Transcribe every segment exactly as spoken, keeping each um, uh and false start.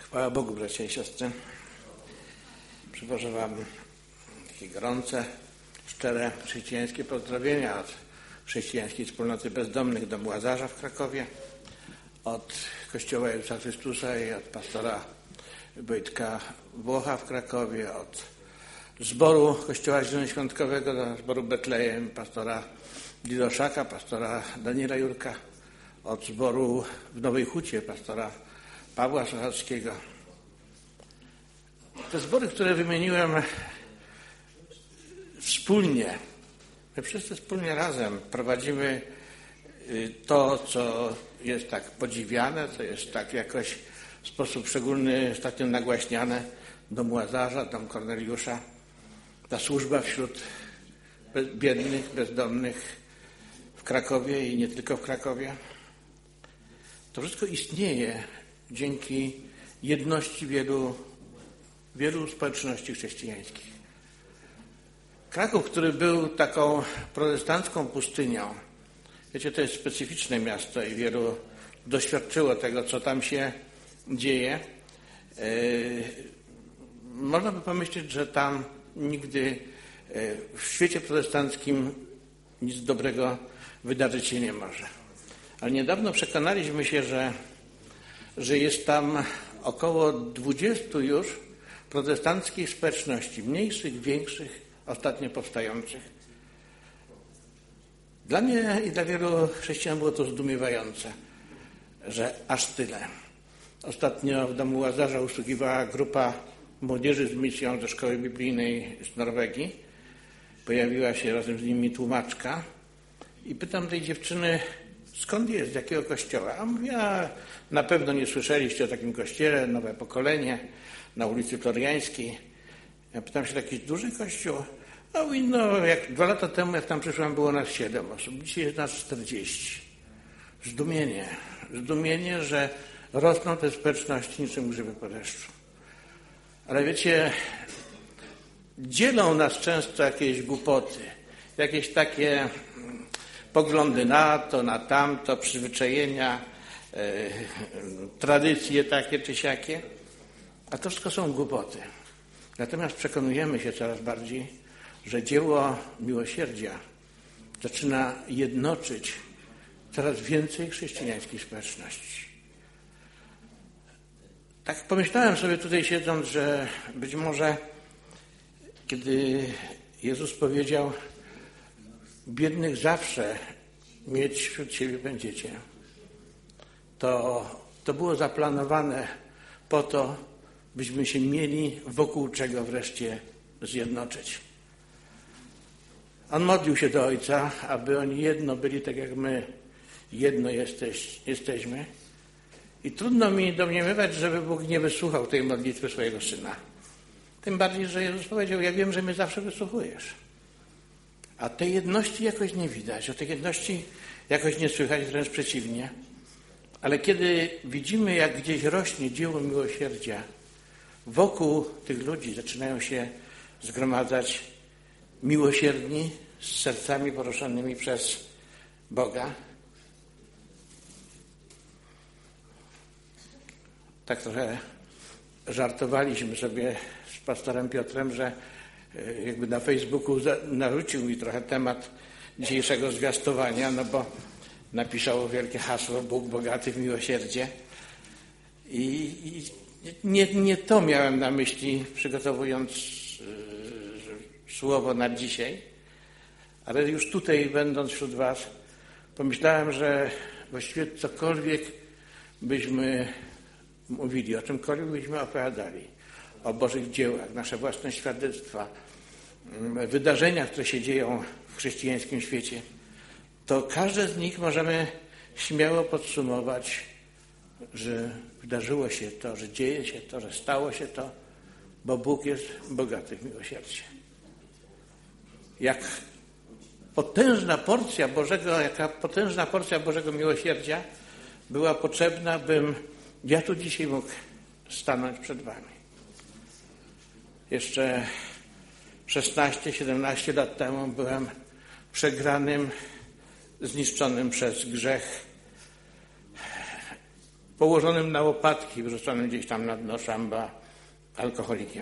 Chwała Bogu, bracia i siostry. Przywożę wam takie gorące, szczere chrześcijańskie pozdrowienia od chrześcijańskiej wspólnoty bezdomnych domu Łazarza w Krakowie, od Kościoła Jezusa Chrystusa i od pastora Wojtka Włocha w Krakowie, od zboru Kościoła Zielonoświątkowego do zboru Betlejem, pastora Lidoszaka, pastora Daniela Jurka, od zboru w Nowej Hucie, pastora Pawła Sochackiego. Te zbory, które wymieniłem wspólnie, my wszyscy wspólnie razem prowadzimy to, co jest tak podziwiane, co jest tak jakoś w sposób szczególny ostatnio nagłaśniane. Dom Łazarza, dom Korneliusza, ta służba wśród biednych, bezdomnych w Krakowie i nie tylko w Krakowie. To wszystko istnieje dzięki jedności wielu, wielu społeczności chrześcijańskich. Kraków, który był taką protestancką pustynią, wiecie, to jest specyficzne miasto i wielu doświadczyło tego, co tam się dzieje. Yy, można by pomyśleć, że tam nigdy yy, w świecie protestanckim nic dobrego wydarzyć się nie może. Ale niedawno przekonaliśmy się, że, że jest tam około dwudziestu już protestanckich społeczności, mniejszych, większych, ostatnio powstających. Dla mnie i dla wielu chrześcijan było to zdumiewające, że aż tyle. Ostatnio w domu Łazarza usługiwała grupa młodzieży z misją ze szkoły biblijnej z Norwegii. Pojawiła się razem z nimi tłumaczka i pytam tej dziewczyny, skąd jest, z jakiego kościoła? A mówi, a na pewno nie słyszeliście o takim kościele, nowe pokolenie, na ulicy Floriańskiej. Ja pytam się, taki duży kościół? A mówi, no jak dwa lata temu, jak tam przyszłam, było nas siedem osób, dzisiaj jest nas czterdzieści. Zdumienie, zdumienie, że rosną te społeczności niczym grzyby po deszczu. Ale wiecie, dzielą nas często jakieś głupoty, jakieś takie poglądy na to, na tamto, przyzwyczajenia, e, tradycje takie czy siakie. A to wszystko są głupoty. Natomiast przekonujemy się coraz bardziej, że dzieło miłosierdzia zaczyna jednoczyć coraz więcej chrześcijańskich społeczności. Tak pomyślałem sobie tutaj siedząc, że być może kiedy Jezus powiedział, biednych zawsze mieć wśród siebie będziecie, to, to było zaplanowane po to, byśmy się mieli wokół czego wreszcie zjednoczyć. On modlił się do Ojca, aby oni jedno byli tak jak my jedno jesteś, jesteśmy. I trudno mi domniemywać, żeby Bóg nie wysłuchał tej modlitwy swojego Syna. Tym bardziej, że Jezus powiedział, ja wiem, że mnie zawsze wysłuchujesz. A tej jedności jakoś nie widać, o tej jedności jakoś nie słychać, wręcz przeciwnie. Ale kiedy widzimy, jak gdzieś rośnie dzieło miłosierdzia, wokół tych ludzi zaczynają się zgromadzać miłosierni z sercami poruszonymi przez Boga. Tak trochę żartowaliśmy sobie z pastorem Piotrem, że jakby na Facebooku narzucił mi trochę temat dzisiejszego zwiastowania, no bo napisał wielkie hasło Bóg bogaty w miłosierdzie. I, i nie, nie to miałem na myśli, przygotowując y, słowo na dzisiaj, ale już tutaj, będąc wśród was, pomyślałem, że właściwie cokolwiek byśmy mówili, o czymkolwiek byśmy opowiadali, o Bożych dziełach, nasze własne świadectwa, wydarzeniach, które się dzieją w chrześcijańskim świecie, to każde z nich możemy śmiało podsumować, że wydarzyło się to, że dzieje się to, że stało się to, bo Bóg jest bogaty w miłosierdzie. Jak potężna porcja Bożego, jaka potężna porcja Bożego miłosierdzia była potrzebna, bym ja tu dzisiaj mógł stanąć przed wami. Jeszcze szesnaście siedemnaście lat temu byłem przegranym, zniszczonym przez grzech położonym na łopatki, wrzuconym gdzieś tam na dno szamba alkoholikiem.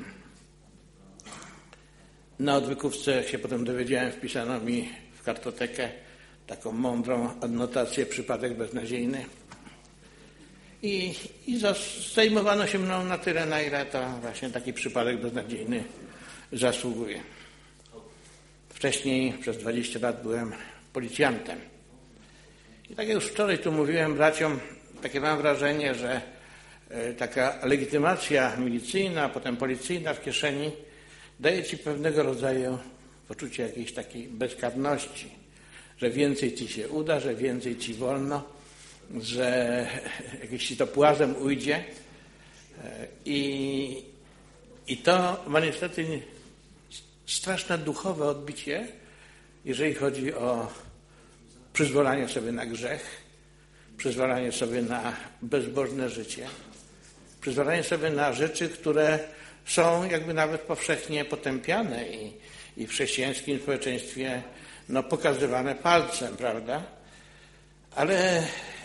Na odwykówce, jak się potem dowiedziałem, wpisano mi w kartotekę taką mądrą adnotację przypadek beznadziejny. I, i zajmowano się mną na tyle, na ile to właśnie taki przypadek beznadziejny zasługuje. Wcześniej przez dwadzieścia lat byłem policjantem. I tak jak już wczoraj tu mówiłem braciom, takie mam wrażenie, że taka legitymacja milicyjna, a potem policyjna w kieszeni daje ci pewnego rodzaju poczucie jakiejś takiej bezkarności, że więcej ci się uda, że więcej ci wolno, że jakieś ci to płazem ujdzie. I, i to ma niestety straszne duchowe odbicie, jeżeli chodzi o przyzwolanie sobie na grzech, przyzwolanie sobie na bezbożne życie, przyzwolenie sobie na rzeczy, które są jakby nawet powszechnie potępiane i, i w chrześcijańskim społeczeństwie no, pokazywane palcem, prawda? Ale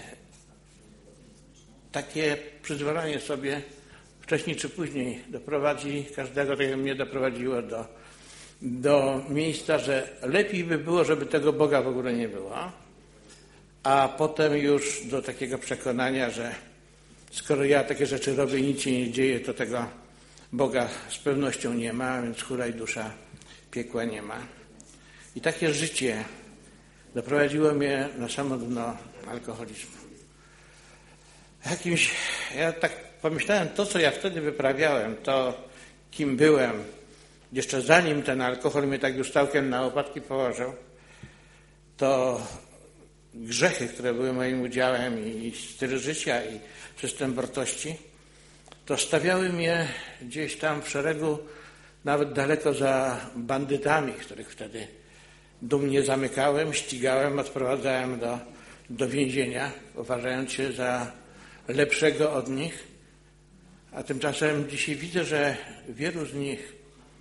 takie przyzwolenie sobie wcześniej czy później doprowadzi każdego, tak jak mnie doprowadziło do, do miejsca, że lepiej by było, żeby tego Boga w ogóle nie było, a potem już do takiego przekonania, że skoro ja takie rzeczy robię i nic się nie dzieje, to tego Boga z pewnością nie ma, więc hulaj dusza, piekła nie ma. I takie życie doprowadziło mnie na samo dno alkoholizmu. Jakimś, ja tak pomyślałem, to co ja wtedy wyprawiałem, to kim byłem, jeszcze zanim ten alkohol mnie tak już całkiem na łopatki położył, to grzechy, które były moim udziałem i styl życia i system wartości, to stawiały mnie gdzieś tam w szeregu, nawet daleko za bandytami, których wtedy dumnie zamykałem, ścigałem, odprowadzałem do, do więzienia, uważając się za lepszego od nich. A tymczasem dzisiaj widzę, że wielu z nich,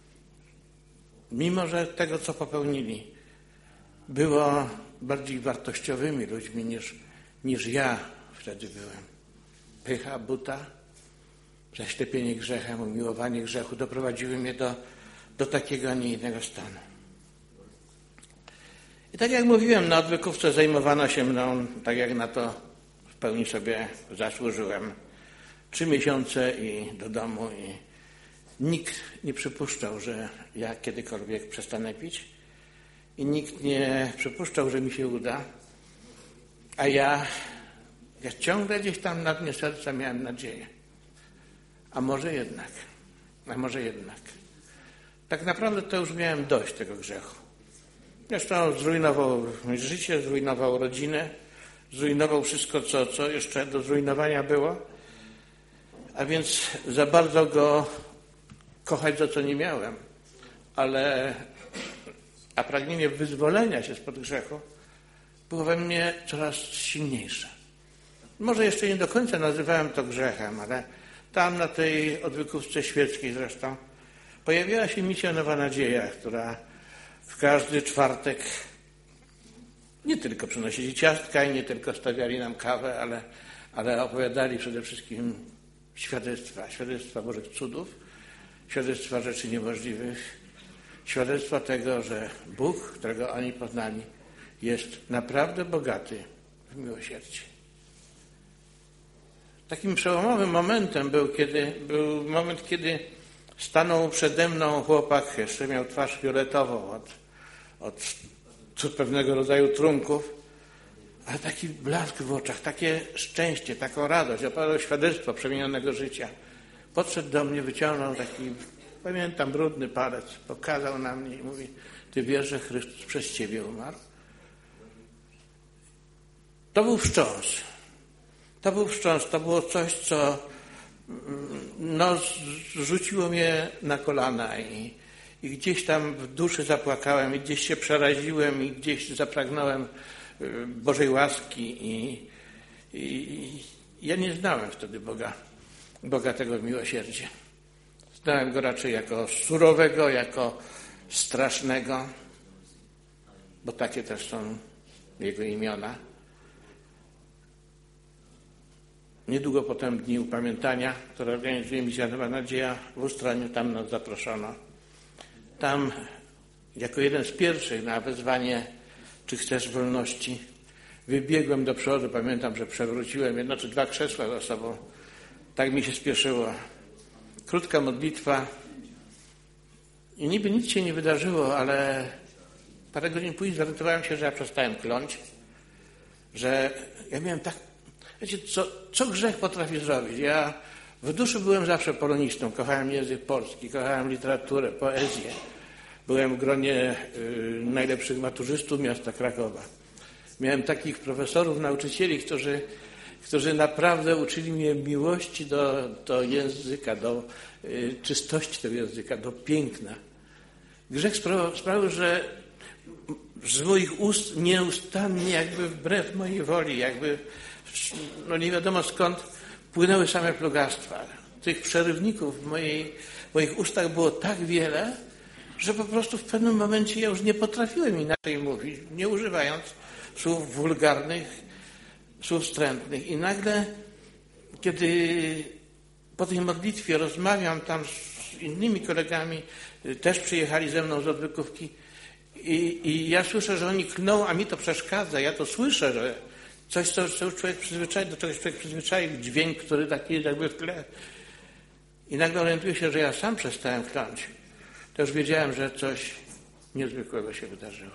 mimo że tego, co popełnili, było bardziej wartościowymi ludźmi niż, niż ja wtedy byłem. Pycha, buta, zaślepienie grzechem, umiłowanie grzechu doprowadziły mnie do, do takiego, a nie innego stanu. I tak jak mówiłem, na odwykówce zajmowano się mną, tak jak na to w pełni sobie zasłużyłem. Trzy miesiące i do domu i nikt nie przypuszczał, że ja kiedykolwiek przestanę pić i nikt nie przypuszczał, że mi się uda, a ja, ja ciągle gdzieś tam na dnie serca miałem nadzieję. A może jednak, a może jednak. Tak naprawdę to już miałem dość tego grzechu. Zresztą zrujnował życie, zrujnował rodzinę, zrujnował wszystko, co, co jeszcze do zrujnowania było. A więc za bardzo go kochać, za co nie miałem. Ale a pragnienie wyzwolenia się spod grzechu było we mnie coraz silniejsze. Może jeszcze nie do końca nazywałem to grzechem, ale tam na tej odwykówce świeckiej zresztą pojawiła się misja Nowa Nadzieja, która w każdy czwartek nie tylko przynosili ciastka i nie tylko stawiali nam kawę, ale, ale opowiadali przede wszystkim świadectwa, świadectwa Bożych cudów, świadectwa rzeczy niemożliwych, świadectwa tego, że Bóg, którego oni poznali, jest naprawdę bogaty w miłosierdzie. Takim przełomowym momentem był, kiedy, był moment, kiedy stanął przede mną chłopak, jeszcze miał twarz fioletową od, od, od pewnego rodzaju trunków, ale taki blask w oczach, takie szczęście, taką radość, opowiadał świadectwo przemienionego życia. Podszedł do mnie, wyciągnął taki, pamiętam, brudny palec, pokazał na mnie i mówi: ty wiesz, że Chrystus przez ciebie umarł? To był wstrząs. To był wstrząs, to było coś, co no, rzuciło mnie na kolana i, i gdzieś tam w duszy zapłakałem i gdzieś się przeraziłem i gdzieś zapragnąłem Bożej łaski i, i ja nie znałem wtedy Boga, Boga tego miłosierdzia. Znałem Go raczej jako surowego, jako strasznego, bo takie też są Jego imiona. Niedługo potem Dni Upamiętania, które organizuje Misja Nowa Nadzieja w Ustroniu, tam nas zaproszono. Tam jako jeden z pierwszych na wezwanie czy chcesz wolności wybiegłem do przodu. Pamiętam, że przewróciłem jedno czy dwa krzesła za sobą. Tak mi się spieszyło. Krótka modlitwa i niby nic się nie wydarzyło, ale parę godzin później zorientowałem się, że ja przestałem kląć, że ja miałem tak, wiecie, co, co grzech potrafi zrobić. Ja w duszy byłem zawsze polonistą, kochałem język polski, kochałem literaturę, poezję. Byłem w gronie y, najlepszych maturzystów miasta Krakowa. Miałem takich profesorów, nauczycieli, którzy, którzy naprawdę uczyli mnie miłości do, do języka, do y, czystości tego języka, do piękna. Grzech sprawił, sprawił, że z moich ust nieustannie, jakby wbrew mojej woli, jakby no nie wiadomo skąd, płynęły same plugastwa. Tych przerywników w, mojej, w moich ustach było tak wiele, że po prostu w pewnym momencie ja już nie potrafiłem inaczej mówić, nie używając słów wulgarnych, słów wstrętnych. I nagle, kiedy po tej modlitwie rozmawiam tam z innymi kolegami, też przyjechali ze mną z odwykówki i, i ja słyszę, że oni klną, a mi to przeszkadza. Ja to słyszę, że coś, co, co człowiek przyzwyczaił, do czegoś człowiek przyzwyczaił, dźwięk, który taki jest jakby w tle. I nagle orientuję się, że ja sam przestałem kląć. To już wiedziałem, że coś niezwykłego się wydarzyło.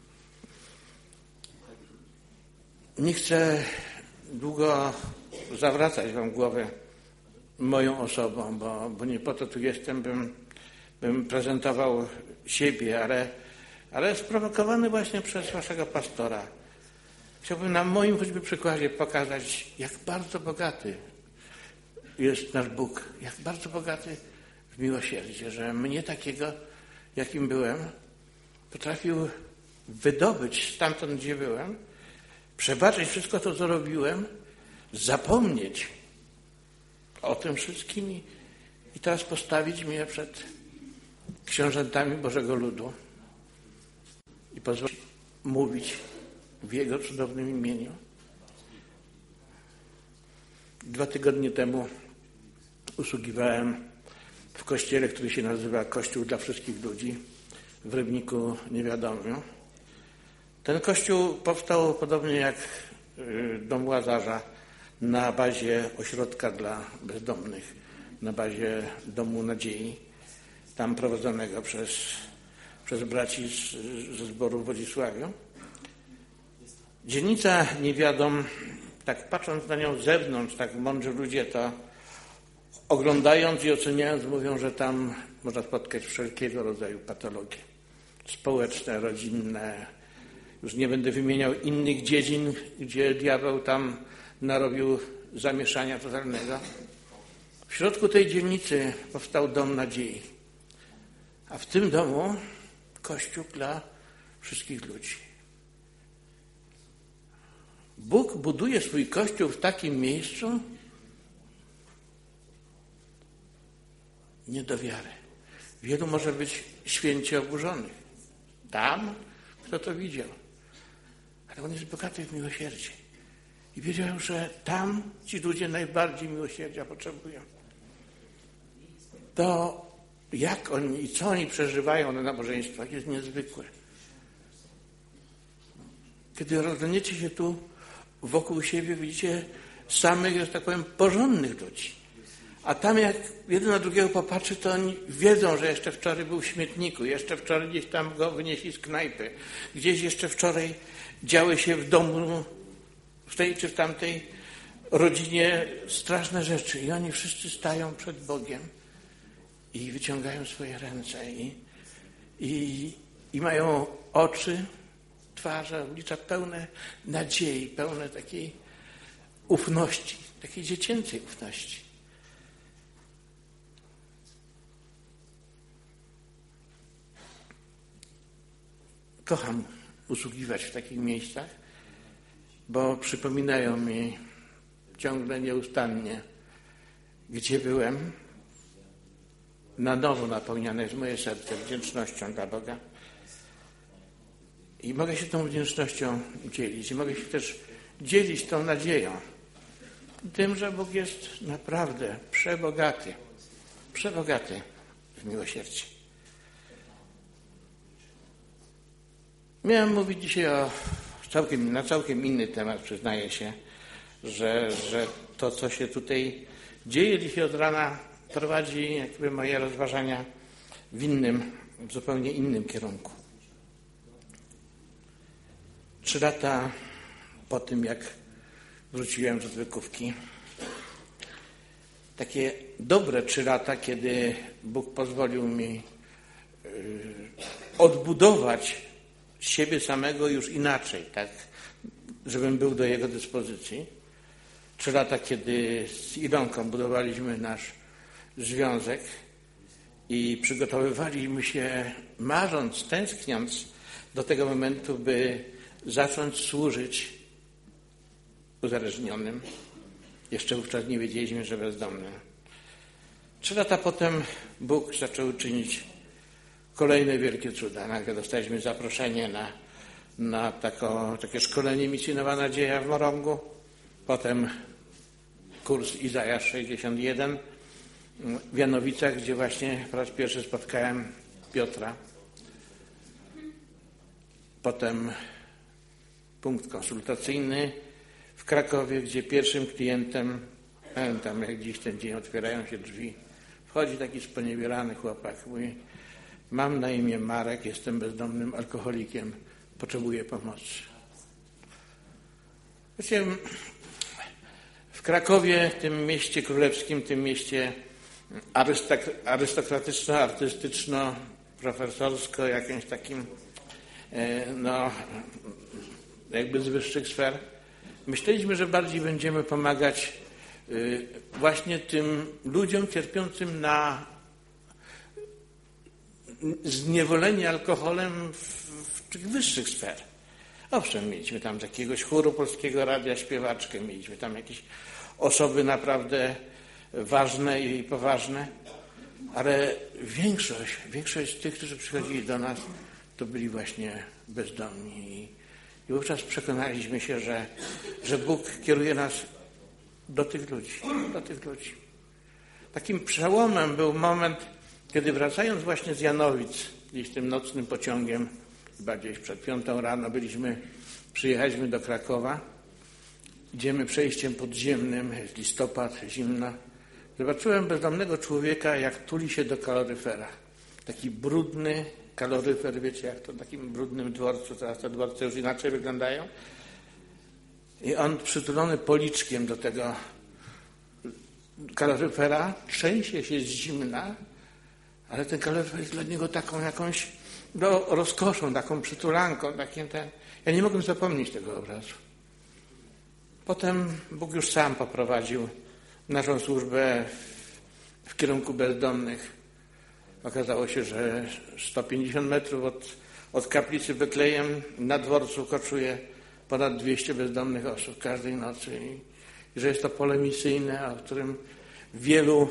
Nie chcę długo zawracać wam głowę moją osobą, bo, bo nie po to tu jestem, bym, bym prezentował siebie, ale, ale sprowokowany właśnie przez waszego pastora. Chciałbym na moim choćby przykładzie pokazać, jak bardzo bogaty jest nasz Bóg, jak bardzo bogaty w miłosierdzie, że mnie takiego, jakim byłem, potrafił wydobyć stamtąd, gdzie byłem, przebaczyć wszystko to, co robiłem, zapomnieć o tym wszystkim i, i teraz postawić mnie przed książętami Bożego Ludu i pozwolić mówić w Jego cudownym imieniu. Dwa tygodnie temu usługiwałem w kościele, który się nazywa Kościół dla Wszystkich Ludzi w Rybniku Niewiadomiu. Ten kościół powstał podobnie jak Dom Łazarza na bazie ośrodka dla bezdomnych, na bazie Domu Nadziei, tam prowadzonego przez, przez braci z, ze zboru w Wodzisławiu. Dzielnica Niewiadom, tak patrząc na nią z zewnątrz, tak mądrzy ludzie to oglądając i oceniając mówią, że tam można spotkać wszelkiego rodzaju patologie społeczne, rodzinne. Już nie będę wymieniał innych dziedzin, gdzie diabeł tam narobił zamieszania totalnego. W środku tej dzielnicy powstał Dom Nadziei, a w tym domu Kościół dla wszystkich ludzi. Bóg buduje swój Kościół w takim miejscu, nie do wiary. Wielu może być święcie oburzonych. Tam, kto to widział. Ale on jest bogaty w miłosierdzie. I wiedział, że tam ci ludzie najbardziej miłosierdzia potrzebują. To jak oni i co oni przeżywają na nabożeństwach jest niezwykłe. Kiedy rozglądacie się tu wokół siebie, widzicie samych, że tak powiem, porządnych ludzi. A tam jak jeden na drugiego popatrzy, to oni wiedzą, że jeszcze wczoraj był w śmietniku, jeszcze wczoraj gdzieś tam go wynieśli z knajpy, gdzieś jeszcze wczoraj działy się w domu, w tej czy w tamtej rodzinie straszne rzeczy. I oni wszyscy stają przed Bogiem i wyciągają swoje ręce i, i, i mają oczy, twarze, oblicza pełne nadziei, pełne takiej ufności, takiej dziecięcej ufności. Kocham usługiwać w takich miejscach, bo przypominają mi ciągle nieustannie, gdzie byłem. Na nowo napełniane jest moje serce wdzięcznością dla Boga. I mogę się tą wdzięcznością dzielić. I mogę się też dzielić tą nadzieją. tym, że Bóg jest naprawdę przebogaty, przebogaty w miłosierdzie. Miałem mówić dzisiaj o całkiem, na całkiem inny temat, przyznaję się, że, że to, co się tutaj dzieje dzisiaj od rana, prowadzi jakby moje rozważania w innym, w zupełnie innym kierunku. Trzy lata po tym, jak wróciłem z odwykówki, takie dobre trzy lata, kiedy Bóg pozwolił mi yy, odbudować siebie samego już inaczej, tak, żebym był do Jego dyspozycji. Trzy lata, kiedy z Ilonką budowaliśmy nasz związek i przygotowywaliśmy się, marząc, tęskniąc do tego momentu, by zacząć służyć uzależnionym. Jeszcze wówczas nie wiedzieliśmy, że bezdomnym. Trzy lata potem Bóg zaczął czynić kolejne wielkie cuda. Nagle dostaliśmy zaproszenie na, na tako, takie szkolenie Misji Nowa Nadzieja w Morągu. Potem kurs Izajasz sześćdziesiąt jeden w Janowicach, gdzie właśnie po raz pierwszy spotkałem Piotra. Potem punkt konsultacyjny w Krakowie, gdzie pierwszym klientem, pamiętam jak dziś ten dzień, otwierają się drzwi, wchodzi taki sponiewierany chłopak, mówi: mam na imię Marek, jestem bezdomnym alkoholikiem, potrzebuję pomocy. Wiecie, w Krakowie, tym mieście królewskim, tym mieście arystokratyczno-artystyczno, profesorsko, jakimś takim, no, jakby z wyższych sfer, myśleliśmy, że bardziej będziemy pomagać właśnie tym ludziom cierpiącym na zniewolenie alkoholem w, w tych wyższych sfer. Owszem, mieliśmy tam z jakiegoś chóru Polskiego Radia śpiewaczkę, mieliśmy tam jakieś osoby naprawdę ważne i poważne, ale większość, większość z tych, którzy przychodzili do nas, to byli właśnie bezdomni. I wówczas przekonaliśmy się, że, że Bóg kieruje nas do tych ludzi, do tych ludzi. Takim przełomem był moment, kiedy wracając właśnie z Janowic, gdzieś tym nocnym pociągiem, chyba gdzieś przed piątą rano byliśmy, przyjechaliśmy do Krakowa, idziemy przejściem podziemnym, jest listopad, zimno. Zobaczyłem bezdomnego człowieka, jak tuli się do kaloryfera. Taki brudny kaloryfer, wiecie, jak to w takim brudnym dworcu, teraz te dworce już inaczej wyglądają. I on przytulony policzkiem do tego kaloryfera, trzęsie się z zimna, ale ten kaloryfer jest dla niego taką jakąś no, rozkoszą, taką przytulanką, takim ten. Ja nie mogłem zapomnieć tego obrazu. Potem Bóg już sam poprowadził naszą służbę w, w kierunku bezdomnych. Okazało się, że sto pięćdziesiąt metrów od, od kaplicy Betlejem na dworcu koczuje ponad dwieście bezdomnych osób każdej nocy. I, i że jest to pole misyjne, o którym wielu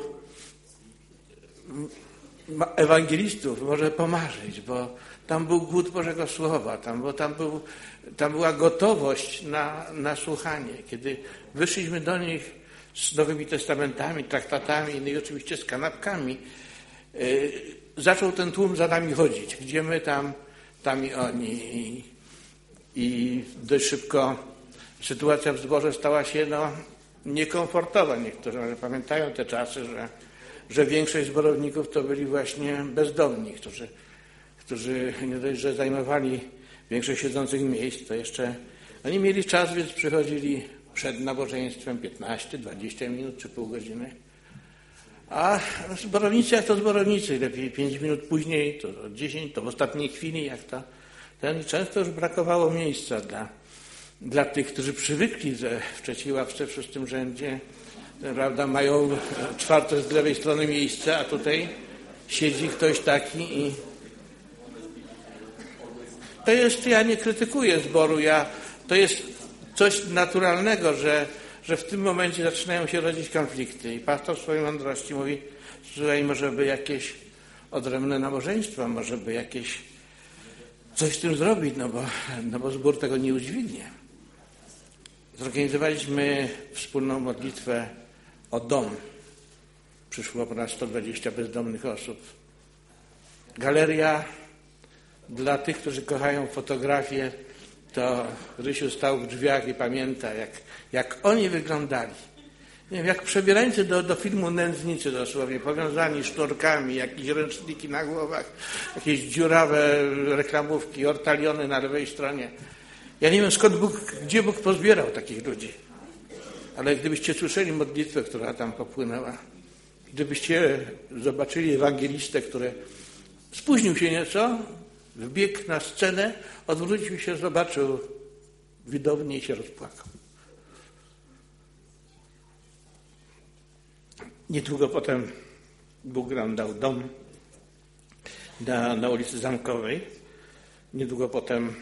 ewangelistów może pomarzyć, bo tam był głód Bożego Słowa, tam, bo tam, był, tam była gotowość na, na słuchanie. Kiedy wyszliśmy do nich z Nowymi Testamentami, traktatami, no i oczywiście z kanapkami, yy, zaczął ten tłum za nami chodzić. Gdzie my, tam, tam i oni. I, i dość szybko sytuacja w zborze stała się no, niekomfortowa. Niektórzy może pamiętają te czasy, że, że większość zborowników to byli właśnie bezdomni, którzy którzy nie dość, że zajmowali większość siedzących miejsc, to jeszcze oni mieli czas, więc przychodzili przed nabożeństwem piętnaście, dwadzieścia minut czy pół godziny. A zborownicy jak to zborownicy, lepiej pięć minut później, to dziesięć, to w ostatniej chwili, jak to ten. Często już brakowało miejsca dla, dla tych, którzy przywykli, że w trzeciej ławce w szóstym rzędzie, prawda, mają czwarte z lewej strony miejsce, a tutaj siedzi ktoś taki i to jest, ja nie krytykuję zboru, ja, to jest coś naturalnego, że, że w tym momencie zaczynają się rodzić konflikty. I pastor w swojej mądrości mówi, słuchaj, może by jakieś odrębne nabożeństwa, może by jakieś coś z tym zrobić, no bo, no bo zbór tego nie udźwignie. Zorganizowaliśmy wspólną modlitwę o dom. Przyszło ponad sto dwadzieścia bezdomnych osób. Galeria dla tych, którzy kochają fotografię, to Rysiu stał w drzwiach i pamięta, jak, jak oni wyglądali. Nie wiem, jak przebierańcy do, do filmu Nędznicy dosłownie, powiązani sznurkami, jakieś ręczniki na głowach, jakieś dziurawe reklamówki, ortaliony na lewej stronie. Ja nie wiem, skąd Bóg, gdzie Bóg pozbierał takich ludzi. Ale gdybyście słyszeli modlitwę, która tam popłynęła, gdybyście zobaczyli ewangelistę, który spóźnił się nieco, wbiegł na scenę, odwrócił się, zobaczył widownię i się rozpłakał. Niedługo potem Bóg nam dał dom na, na ulicy Zamkowej. Niedługo potem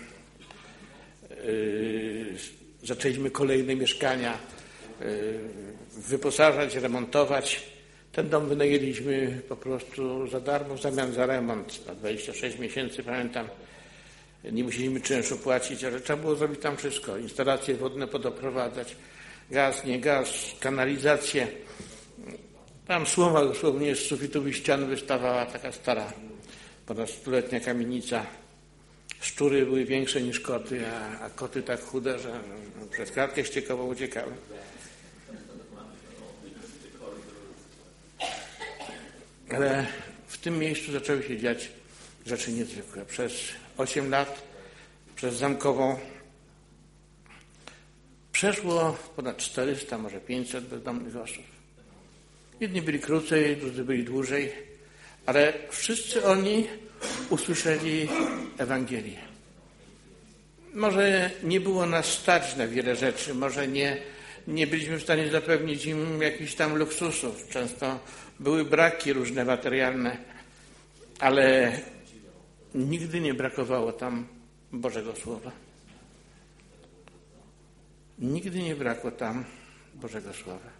yy, zaczęliśmy kolejne mieszkania yy, wyposażać, remontować. Ten dom wynajęliśmy po prostu za darmo, w zamian za remont. Na dwadzieścia sześć miesięcy, pamiętam, nie musieliśmy czynszu płacić, ale trzeba było zrobić tam wszystko. Instalacje wodne podoprowadzać, gaz, nie gaz, kanalizację. Tam słoma dosłownie z sufitów i ścian wystawała taka stara, ponad stuletnia kamienica. Szczury były większe niż koty, a, a koty tak chude, że przez kratkę ściekową uciekały. Ale w tym miejscu zaczęły się dziać rzeczy niezwykłe. Przez osiem lat, przez Zamkową przeszło ponad czterysta, może pięćset bezdomnych osób. Jedni byli krócej, drudzy byli dłużej, ale wszyscy oni usłyszeli Ewangelię. Może nie było nas stać na wiele rzeczy, może nie, nie byliśmy w stanie zapewnić im jakichś tam luksusów. Często były braki różne materialne, ale nigdy nie brakowało tam Bożego Słowa. Nigdy nie brakło tam Bożego Słowa.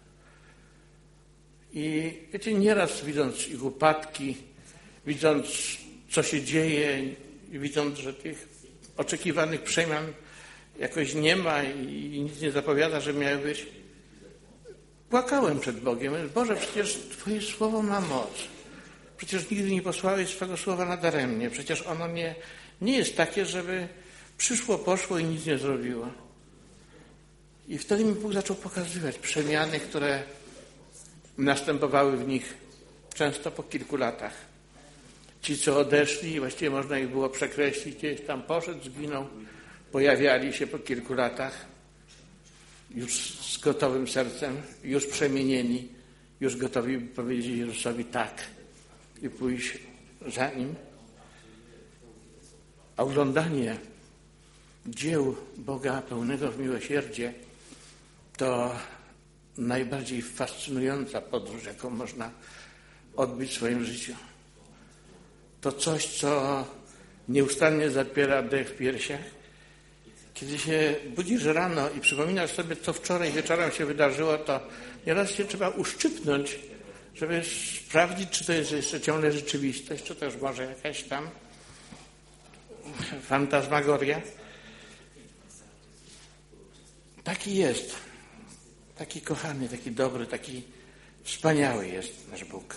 I wiecie, nieraz widząc ich upadki, widząc, co się dzieje, widząc, że tych oczekiwanych przemian jakoś nie ma i nic nie zapowiada, że miały być, płakałem przed Bogiem. Boże, przecież Twoje słowo ma moc. Przecież nigdy nie posłałeś swego słowa nadaremnie. Przecież ono nie, nie jest takie, żeby przyszło, poszło i nic nie zrobiło. I wtedy mi Bóg zaczął pokazywać przemiany, które następowały w nich często po kilku latach. Ci, co odeszli, właściwie można ich było przekreślić, gdzieś tam poszedł, zginął, pojawiali się po kilku latach, już z gotowym sercem, już przemienieni, już gotowi powiedzieć Jezusowi tak i pójść za Nim. A oglądanie dzieł Boga pełnego w miłosierdzie to najbardziej fascynująca podróż, jaką można odbyć w swoim życiu. To coś, co nieustannie zapiera dech w piersiach. Kiedy się budzisz rano i przypominasz sobie, co wczoraj wieczorem się wydarzyło, to nieraz się trzeba uszczypnąć, żeby sprawdzić, czy to jest jeszcze ciągle rzeczywistość, czy też może jakaś tam fantasmagoria. Taki jest. Taki kochany, taki dobry, taki wspaniały jest nasz Bóg.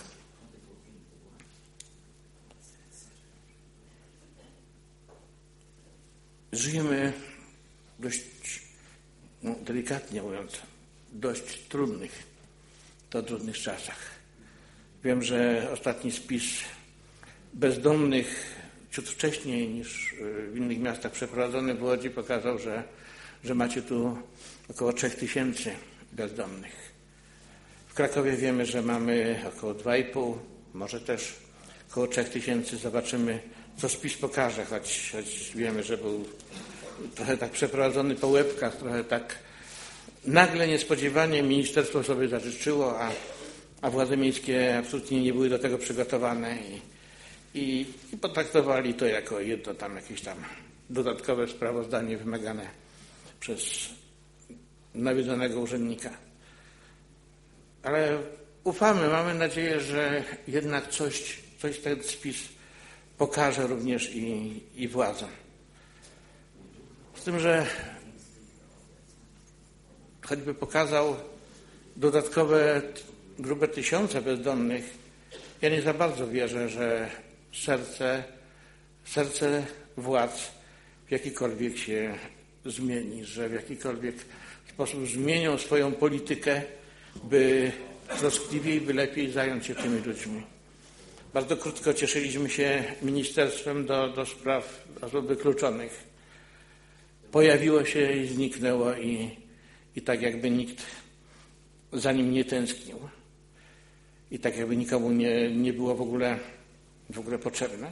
Żyjemy dość, no, delikatnie mówiąc, dość trudnych, to trudnych czasach. Wiem, że ostatni spis bezdomnych ciut wcześniej niż w innych miastach przeprowadzony w Łodzi pokazał, że, że macie tu około trzech tysięcy bezdomnych. W Krakowie wiemy, że mamy około dwa i pół, może też około trzech tysięcy. Zobaczymy, co spis pokaże, choć, choć wiemy, że był trochę tak przeprowadzony po łebkach, trochę tak nagle, niespodziewanie ministerstwo sobie zażyczyło, a, a władze miejskie absolutnie nie były do tego przygotowane i, i, i potraktowali to jako jedno tam jakieś tam dodatkowe sprawozdanie wymagane przez nawiedzonego urzędnika. Ale ufamy, mamy nadzieję, że jednak coś, coś ten spis pokaże również i, i władzom. Z tym, że choćby pokazał dodatkowe grube tysiące bezdomnych, ja nie za bardzo wierzę, że serce, serce władz w jakikolwiek się zmieni, że w jakikolwiek sposób zmienią swoją politykę, by troskliwiej, by lepiej zająć się tymi ludźmi. Bardzo krótko cieszyliśmy się ministerstwem do, do spraw osób wykluczonych. Pojawiło się i zniknęło i, i tak jakby nikt za nim nie tęsknił. I tak jakby nikomu nie, nie było w ogóle, w ogóle potrzebne.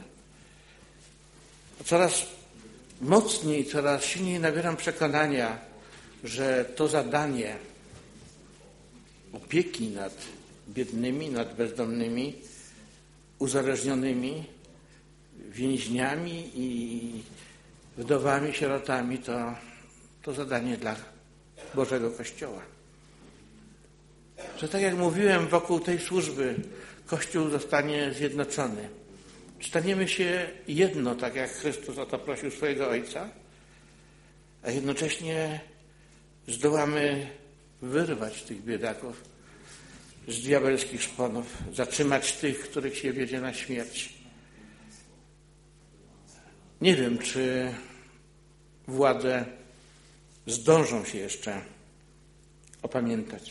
Coraz mocniej, coraz silniej nabieram przekonania, że to zadanie opieki nad biednymi, nad bezdomnymi, uzależnionymi, więźniami i wdowami, sierotami, to, to zadanie dla Bożego Kościoła. Że tak jak mówiłem, wokół tej służby Kościół zostanie zjednoczony. Staniemy się jedno, tak jak Chrystus o to prosił swojego Ojca, a jednocześnie zdołamy wyrwać tych biedaków z diabelskich szponów, zatrzymać tych, których się wiedzie na śmierć. Nie wiem, czy władze zdążą się jeszcze opamiętać.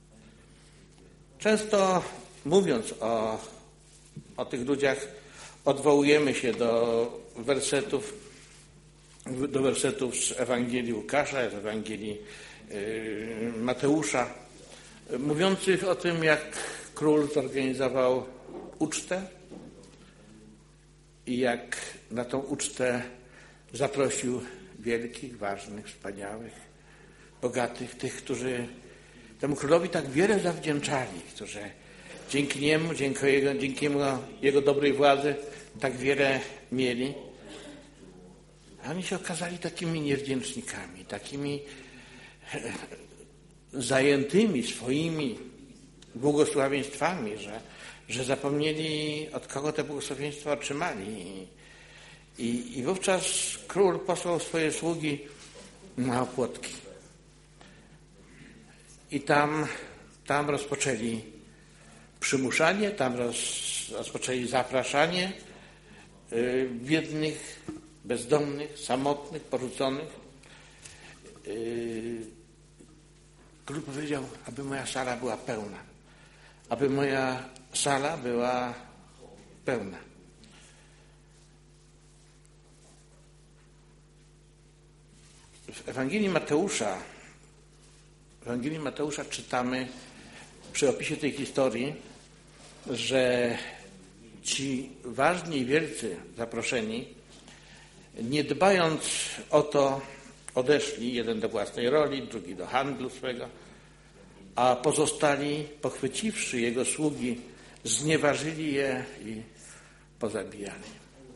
Często mówiąc o, o tych ludziach, odwołujemy się do wersetów, do wersetów z Ewangelii Łukasza, z Ewangelii yy, Mateusza, mówiących o tym, jak król zorganizował ucztę i jak na tą ucztę zaprosił wielkich, ważnych, wspaniałych, bogatych, tych, którzy temu królowi tak wiele zawdzięczali, którzy dzięki niemu, dzięki jego, dzięki jego, jego dobrej władzy tak wiele mieli. A oni się okazali takimi niewdzięcznikami, takimi zajętymi swoimi błogosławieństwami, że, że zapomnieli, od kogo te błogosławieństwa otrzymali. I, I wówczas król posłał swoje sługi na opłotki. I tam, tam rozpoczęli przymuszanie, tam roz, rozpoczęli zapraszanie yy, biednych, bezdomnych, samotnych, porzuconych. Yy, król powiedział, aby moja sala była pełna. Aby moja sala była pełna. W Ewangelii Mateusza W Ewangelii Mateusza czytamy przy opisie tej historii, że ci ważni i wielcy zaproszeni, nie dbając o to, odeszli, jeden do własnej roli, drugi do handlu swego, a pozostali, pochwyciwszy jego sługi, znieważyli je i pozabijali.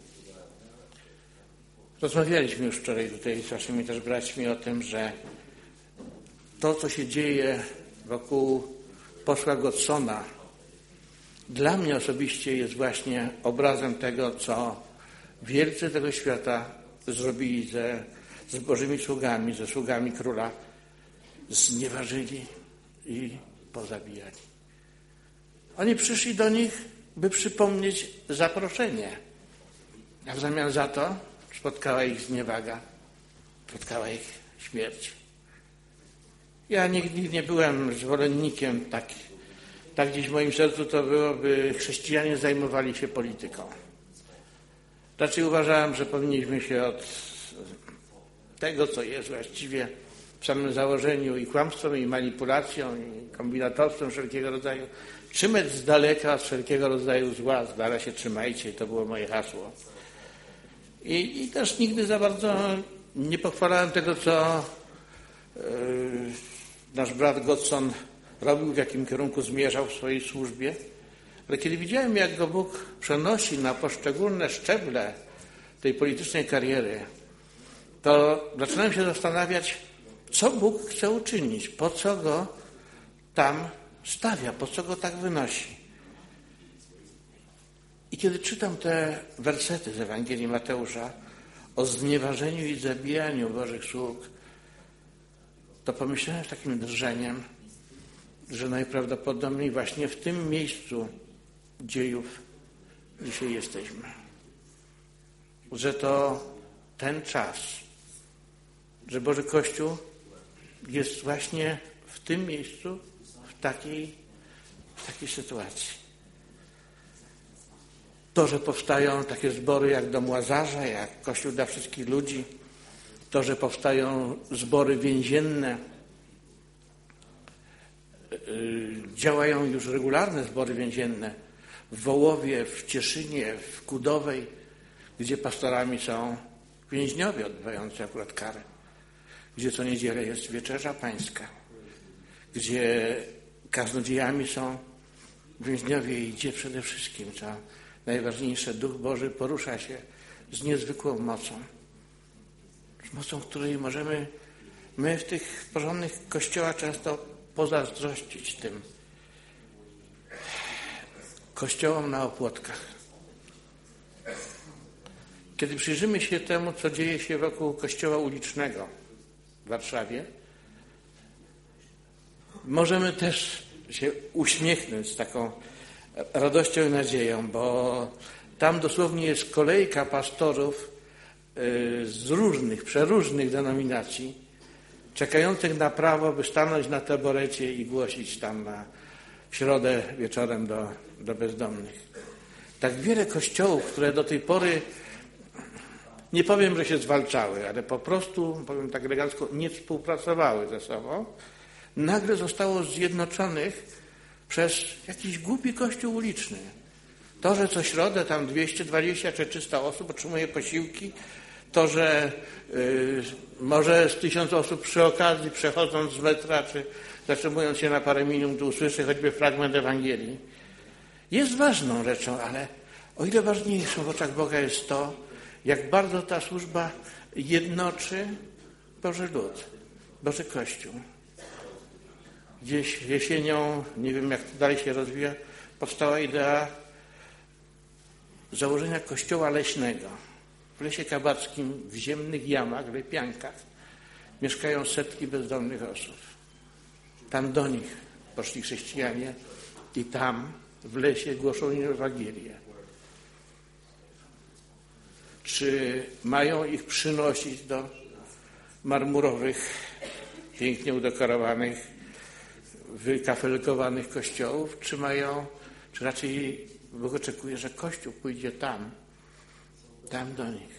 Rozmawialiśmy już wczoraj tutaj z waszymi też braćmi o tym, że to, co się dzieje wokół posła Godsona, dla mnie osobiście jest właśnie obrazem tego, co wielcy tego świata zrobili ze, z Bożymi sługami, ze sługami króla, znieważyli i pozabijali. Oni przyszli do nich, by przypomnieć zaproszenie, a w zamian za to spotkała ich zniewaga, spotkała ich śmierć. Ja nigdy nie byłem zwolennikiem, tak, tak gdzieś w moim sercu to było, by chrześcijanie zajmowali się polityką. Raczej uważałem, że powinniśmy się od tego, co jest właściwie w samym założeniu i kłamstwem, i manipulacją, i kombinatorstwem wszelkiego rodzaju, trzymać z daleka od wszelkiego rodzaju zła, z dala się trzymajcie, i to było moje hasło. I, i też nigdy za bardzo nie pochwalałem tego, co yy, nasz brat Godson robił, w jakim kierunku zmierzał w swojej służbie. Ale kiedy widziałem, jak go Bóg przenosi na poszczególne szczeble tej politycznej kariery, to zaczynałem się zastanawiać, co Bóg chce uczynić, po co go tam stawia, po co go tak wynosi. I kiedy czytam te wersety z Ewangelii Mateusza o znieważeniu i zabijaniu Bożych sług, to pomyślałem z takim drżeniem, że najprawdopodobniej właśnie w tym miejscu dziejów dzisiaj jesteśmy. Że to ten czas, że Boży Kościół jest właśnie w tym miejscu, w takiej, w takiej sytuacji. To, że powstają takie zbory jak Dom Łazarza, jak Kościół dla wszystkich ludzi, to, że powstają zbory więzienne, yy, działają już regularne zbory więzienne w Wołowie, w Cieszynie, w Kudowej, gdzie pastorami są więźniowie odbywający akurat karę, gdzie co niedzielę jest wieczerza pańska, gdzie kaznodziejami są więźniowie i gdzie przede wszystkim, co najważniejsze, Duch Boży porusza się z niezwykłą mocą. Z mocą, której możemy my w tych porządnych kościołach często pozazdrościć tym kościołom na opłotkach. Kiedy przyjrzymy się temu, co dzieje się wokół kościoła ulicznego w Warszawie, możemy też się uśmiechnąć z taką radością i nadzieją, bo tam dosłownie jest kolejka pastorów z różnych, przeróżnych denominacji, czekających na prawo, by stanąć na taborecie i głosić tam na w środę wieczorem do, do bezdomnych. Tak wiele kościołów, które do tej pory, nie powiem, że się zwalczały, ale po prostu, powiem tak elegancko, nie współpracowały ze sobą, nagle zostało zjednoczonych przez jakiś głupi kościół uliczny. To, że co środę tam dwieście dwadzieścia czy trzysta osób otrzymuje posiłki, to, że y, może z tysiąc osób przy okazji, przechodząc z metra, czy zatrzymując się na parę minut, usłyszy choćby fragment Ewangelii, jest ważną rzeczą, ale o ile ważniejszą w oczach Boga jest to, jak bardzo ta służba jednoczy Boży lud, Boży Kościół. Gdzieś jesienią, nie wiem jak to dalej się rozwija, powstała idea założenia kościoła leśnego. W Lesie Kabackim, w ziemnych jamach, lepiankach mieszkają setki bezdomnych osób. Tam do nich poszli chrześcijanie i tam w lesie głoszą im Ewangelię. Czy mają ich przynosić do marmurowych, pięknie udekorowanych, wykafelkowanych kościołów, czy mają, czy raczej Bóg oczekuje, że Kościół pójdzie tam, tam do nich.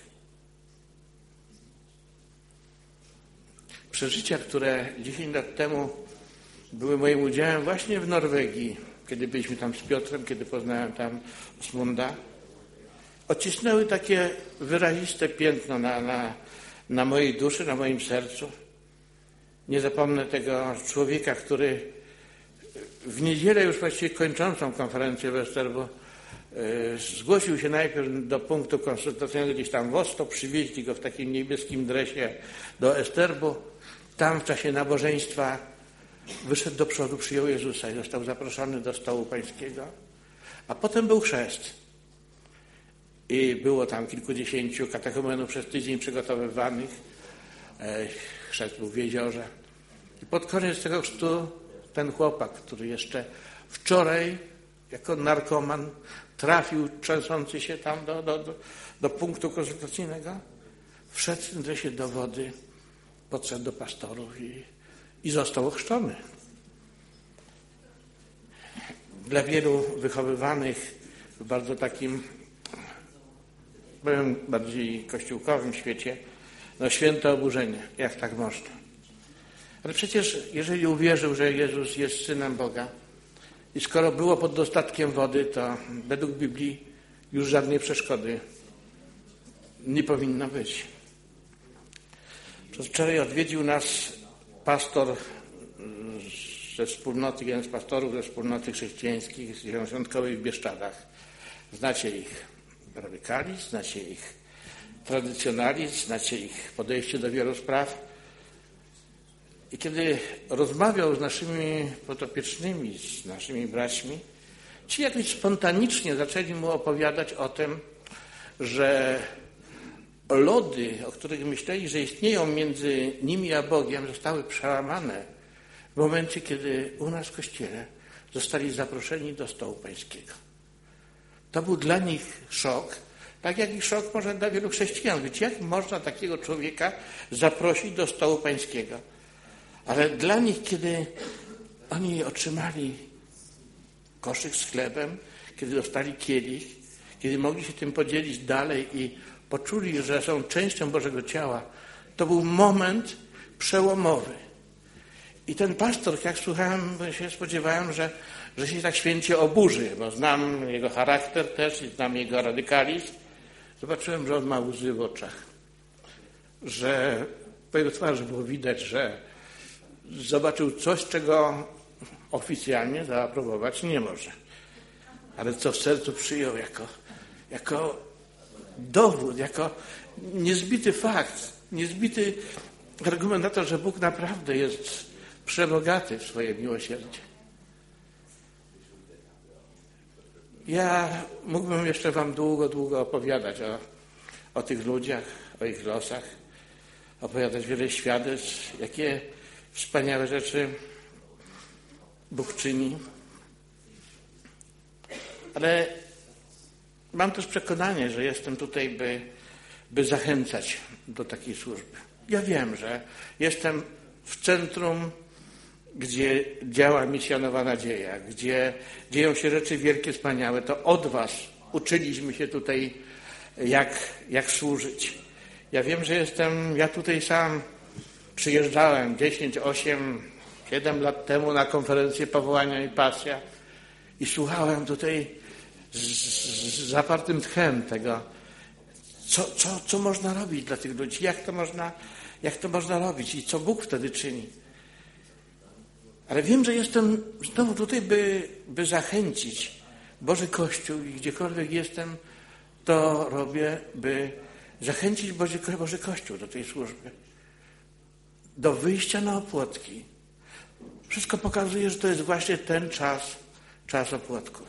Przeżycia, które dziesięć lat temu były moim udziałem właśnie w Norwegii, kiedy byliśmy tam z Piotrem, kiedy poznałem tam Osmunda, odcisnęły takie wyraziste piętno na, na, na mojej duszy, na moim sercu. Nie zapomnę tego człowieka, który w niedzielę już właściwie kończącą konferencję w Esterbo zgłosił się najpierw do punktu konsultacyjnego gdzieś tam w Oslo, przywieźli go w takim niebieskim dresie do Esterbo. Tam w czasie nabożeństwa wyszedł do przodu, przyjął Jezusa i został zaproszony do stołu pańskiego. A potem był chrzest. I było tam kilkudziesięciu katechumenów przez tydzień przygotowywanych. Chrzest był w jeziorze. I pod koniec tego chrztu ten chłopak, który jeszcze wczoraj jako narkoman trafił trzęsący się tam do, do, do, do punktu konsultacyjnego, wszedł w tym dresie do wody, podszedł do pastorów i, i został ochrzczony. Dla wielu wychowywanych w bardzo takim, powiem, bardziej kościółkowym świecie, no święte oburzenie, jak tak można. Ale przecież jeżeli uwierzył, że Jezus jest Synem Boga i skoro było pod dostatkiem wody, to według Biblii już żadnej przeszkody nie powinno być. Wczoraj odwiedził nas pastor ze wspólnoty, jeden z pastorów ze wspólnoty chrześcijańskich zielonoświątkowej w Bieszczadach. Znacie ich radykalizm, znacie ich tradycjonalizm, znacie ich podejście do wielu spraw. I kiedy rozmawiał z naszymi podopiecznymi, z naszymi braćmi, ci jakoś spontanicznie zaczęli mu opowiadać o tym, że lody, o których myśleli, że istnieją między nimi a Bogiem, zostały przełamane w momencie, kiedy u nas w Kościele zostali zaproszeni do stołu pańskiego. To był dla nich szok, tak jak i szok może dla wielu chrześcijan. Wiecie, jak można takiego człowieka zaprosić do stołu pańskiego? Ale dla nich, kiedy oni otrzymali koszyk z chlebem, kiedy dostali kielich, kiedy mogli się tym podzielić dalej i poczuli, że są częścią Bożego ciała, to był moment przełomowy. I ten pastor, jak słuchałem, się spodziewałem, że, że się tak święcie oburzy, bo znam jego charakter też i znam jego radykalizm. Zobaczyłem, że on ma łzy w oczach, że po jego twarzy było widać, że zobaczył coś, czego oficjalnie zaaprobować nie może. Ale co w sercu przyjął jako, jako dowód, jako niezbity fakt, niezbity argument na to, że Bóg naprawdę jest przebogaty w swoje miłosierdzie. Ja mógłbym jeszcze wam długo, długo opowiadać o, o tych ludziach, o ich losach, opowiadać wiele świadectw, jakie wspaniałe rzeczy Bóg czyni. Ale mam też przekonanie, że jestem tutaj, by, by zachęcać do takiej służby. Ja wiem, że jestem w centrum, gdzie działa misjonowa nadzieja, gdzie dzieją się rzeczy wielkie, wspaniałe. To od was uczyliśmy się tutaj, jak, jak służyć. Ja wiem, że jestem, ja tutaj sam przyjeżdżałem dziesięć, osiem, siedem lat temu na konferencję Powołania i Pasja i słuchałem tutaj z, z zapartym tchem tego, co, co, co można robić dla tych ludzi, jak to można, jak to można robić i co Bóg wtedy czyni. Ale wiem, że jestem znowu tutaj, by, by zachęcić Boży Kościół i gdziekolwiek jestem, to robię, by zachęcić Boży, Boży Kościół do tej służby. Do wyjścia na opłotki. Wszystko pokazuje, że to jest właśnie ten czas, czas opłotków.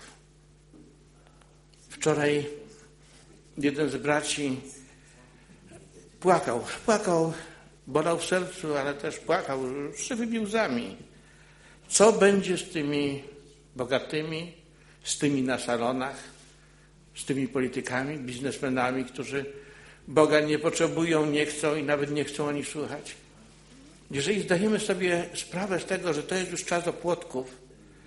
Wczoraj jeden z braci płakał, płakał, bolał w sercu, ale też płakał żywymi łzami. Co będzie z tymi bogatymi, z tymi na salonach, z tymi politykami, biznesmenami, którzy Boga nie potrzebują, nie chcą i nawet nie chcą o nich słuchać? Jeżeli zdajemy sobie sprawę z tego, że to jest już czas opłotków,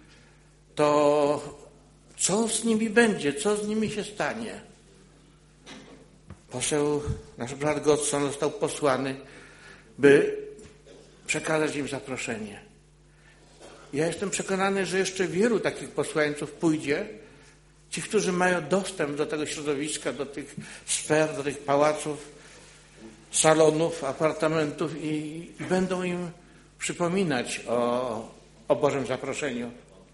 to co z nimi będzie, co z nimi się stanie? Poseł, nasz brat Godson został posłany, by przekazać im zaproszenie. Ja jestem przekonany, że jeszcze wielu takich posłańców pójdzie, ci, którzy mają dostęp do tego środowiska, do tych sfer, do tych pałaców, salonów, apartamentów i, i będą im przypominać o, o Bożym zaproszeniu.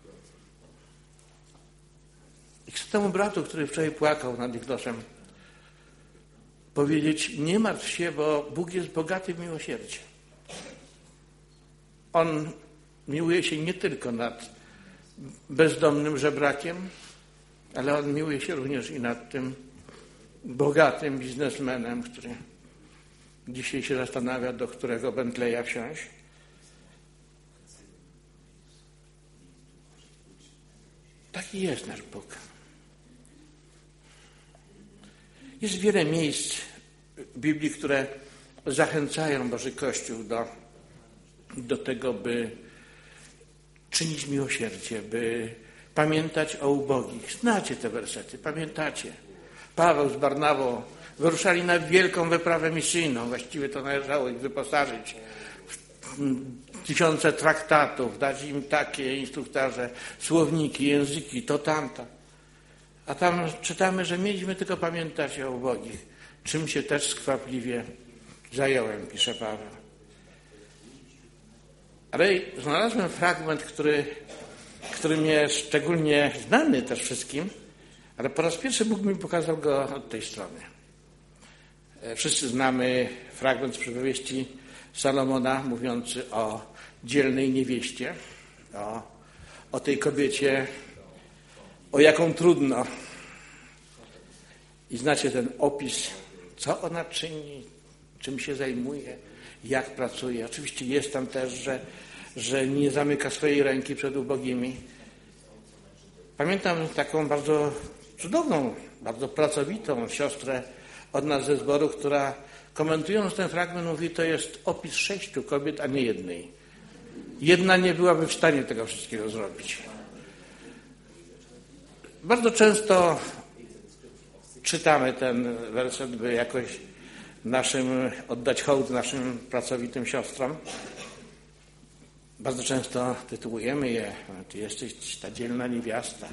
I chcę temu bratu, który wczoraj płakał nad ich losem, powiedzieć: nie martw się, bo Bóg jest bogaty w miłosierdzie. On miłuje się nie tylko nad bezdomnym żebrakiem, ale on miłuje się również i nad tym bogatym biznesmenem, który dzisiaj się zastanawia, do którego Bentleya wsiąść. Taki jest nasz Bóg. Jest wiele miejsc w Biblii, które zachęcają Boży Kościół do, do tego, by czynić miłosierdzie, by pamiętać o ubogich. Znacie te wersety, pamiętacie. Paweł z Barnabą wyruszali na wielką wyprawę misyjną. Właściwie to należało ich wyposażyć w tysiące traktatów, dać im takie instruktarze, słowniki, języki, to tamto. A tam czytamy, że mieliśmy tylko pamiętać o ubogich, czym się też skwapliwie zająłem, pisze Paweł. Ale znalazłem fragment, który, który mnie szczególnie znany też wszystkim, ale po raz pierwszy Bóg mi pokazał go od tej strony. Wszyscy znamy fragment z przypowieści Salomona mówiący o dzielnej niewieście, o, o tej kobiecie, o jaką trudno. I znacie ten opis co ona czyni, czym się zajmuje, jak pracuje. Oczywiście jest tam też, że, że nie zamyka swojej ręki przed ubogimi. Pamiętam taką bardzo cudowną, bardzo pracowitą siostrę od nas ze zboru, która komentując ten fragment mówi, to jest opis sześciu kobiet, a nie jednej. Jedna nie byłaby w stanie tego wszystkiego zrobić. Bardzo często czytamy ten werset, by jakoś naszym, oddać hołd naszym pracowitym siostrom. Bardzo często tytułujemy je, ty jesteś ta dzielna niewiasta.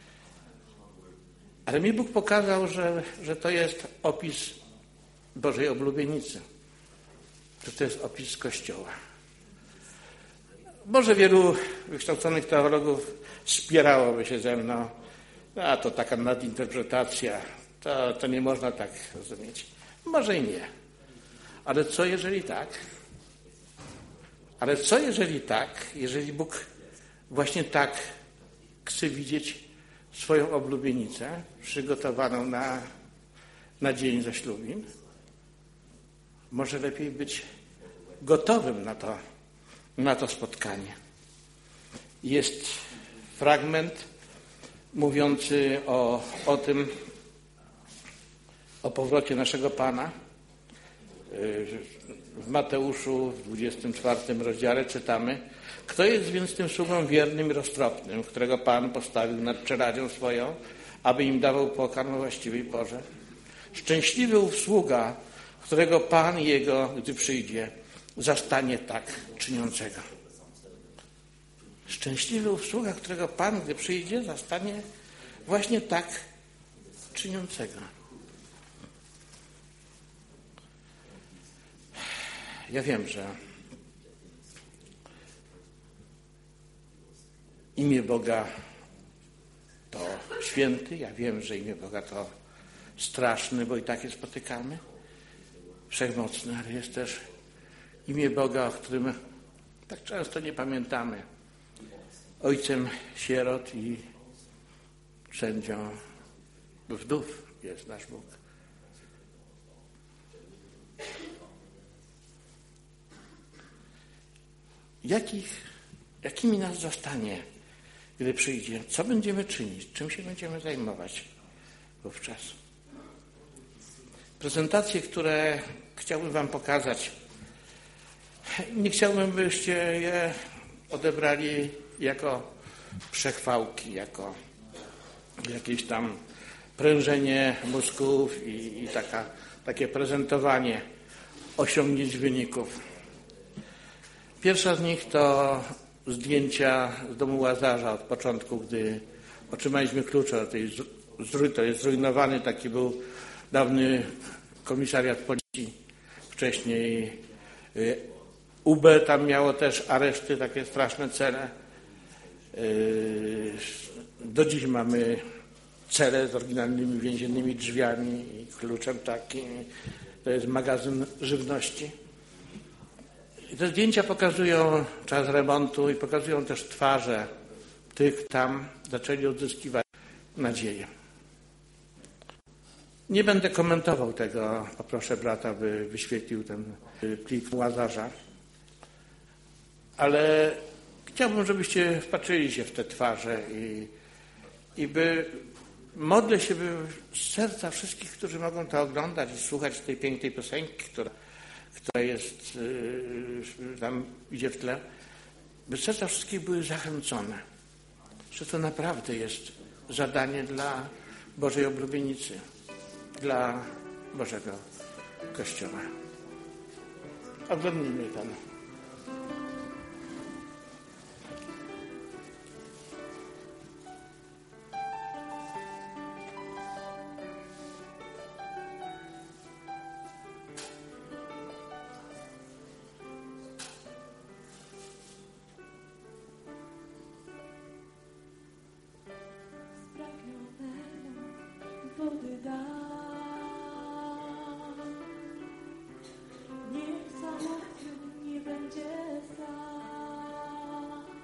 Ale mi Bóg pokazał, że, że to jest opis Bożej oblubienicy. Że to jest opis Kościoła. Może wielu wykształconych teologów spierałoby się ze mną, a to taka nadinterpretacja, to, to nie można tak rozumieć. Może i nie. Ale co jeżeli tak? Ale co jeżeli tak, jeżeli Bóg właśnie tak chce widzieć swoją oblubienicę przygotowaną na, na dzień zaślubin? Może lepiej być gotowym na to, na to spotkanie. Jest fragment mówiący o, o tym, o powrocie naszego Pana. W Mateuszu w dwudziestym czwartym rozdziale czytamy: kto jest więc tym sługą wiernym i roztropnym, którego Pan postawił nad czeradzią swoją, aby im dawał pokarm o właściwej porze? Szczęśliwy ów sługa, którego Pan jego, gdy przyjdzie, zastanie tak czyniącego. Szczęśliwy ów sługa, którego Pan, gdy przyjdzie, zastanie właśnie tak czyniącego. Ja wiem, że imię Boga to święty, ja wiem, że imię Boga to straszny, bo i takie spotykamy, wszechmocny, ale jest też imię Boga, o którym tak często nie pamiętamy. Ojcem sierot i sędzią wdów jest nasz Bóg. Jakich, jakimi nas zastanie, gdy przyjdzie? Co będziemy czynić? Czym się będziemy zajmować wówczas? Prezentacje, które chciałbym wam pokazać, nie chciałbym, byście je odebrali jako przechwałki, jako jakieś tam prężenie mózgów i, i taka, takie prezentowanie osiągnięć wyników. Pierwsza z nich to zdjęcia z domu Łazarza od początku, gdy otrzymaliśmy klucze od tej zró- to jest zrujnowany, taki był dawny komisariat policji. Wcześniej U B tam miało też areszty, takie straszne cele. Do dziś mamy cele z oryginalnymi więziennymi drzwiami i kluczem takim. To jest magazyn żywności. I te zdjęcia pokazują czas remontu i pokazują też twarze tych tam zaczęli odzyskiwać nadzieję. Nie będę komentował tego, poproszę brata, by wyświetlił ten plik Łazarza, ale chciałbym, żebyście wpatrzyli się w te twarze i, i by modlę się, by z serca wszystkich, którzy mogą to oglądać i słuchać tej pięknej piosenki, która, która jest yy, tam idzie w tle, by serca wszystkich były zachęcone, że to naprawdę jest zadanie dla Bożej oblubienicy, dla Bożego Kościoła. Oglądnijmy ten. Wody dam, niech samotny nie będzie sam.